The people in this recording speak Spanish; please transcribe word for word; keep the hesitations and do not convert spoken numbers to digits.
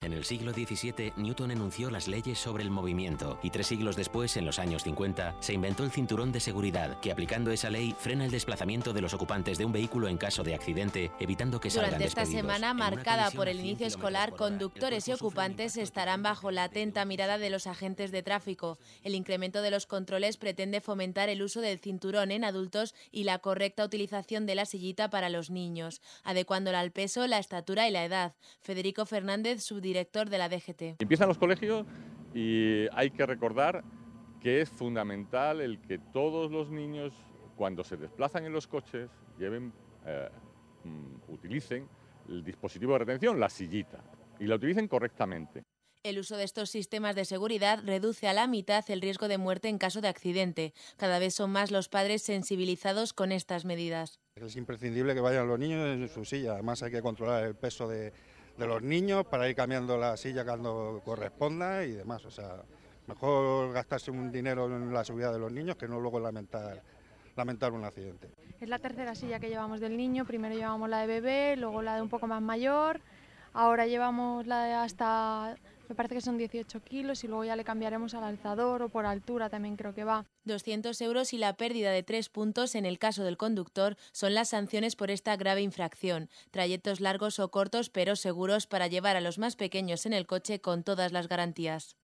En el siglo diecisiete, Newton enunció las leyes sobre el movimiento y tres siglos después, en los años cincuenta, se inventó el cinturón de seguridad, que aplicando esa ley frena el desplazamiento de los ocupantes de un vehículo en caso de accidente, evitando que salgan Durante esta despedidos. semana, En una marcada colisión por a el cien inicio kilómetros escolar, por hora, conductores y el cuerpo sufre un ocupantes impacto estarán bajo la atenta mirada de los agentes de tráfico. El incremento de los controles pretende fomentar el uso del cinturón en adultos y la correcta utilización de la sillita para los niños, adecuándola al peso, la estatura y la edad. Federico Fernández, subdirector de la D G T. Empiezan los colegios y hay que recordar que es fundamental el que todos los niños, cuando se desplazan en los coches, lleven, eh, mm, utilicen el dispositivo de retención, la sillita, y la utilicen correctamente. El uso de estos sistemas de seguridad reduce a la mitad el riesgo de muerte en caso de accidente. Cada vez son más los padres sensibilizados con estas medidas. Es imprescindible que vayan los niños en su silla. Además hay que controlar el peso de, de los niños para ir cambiando la silla cuando corresponda y demás. O sea, mejor gastarse un dinero en la seguridad de los niños que no luego lamentar, lamentar un accidente. Es la tercera silla que llevamos del niño. Primero llevamos la de bebé, luego la de un poco más mayor. Ahora llevamos la de hasta, me parece que son dieciocho kilos y luego ya le cambiaremos al alzador o por altura también creo que va. doscientos euros y la pérdida de tres puntos en el caso del conductor son las sanciones por esta grave infracción. Trayectos largos o cortos pero seguros para llevar a los más pequeños en el coche con todas las garantías.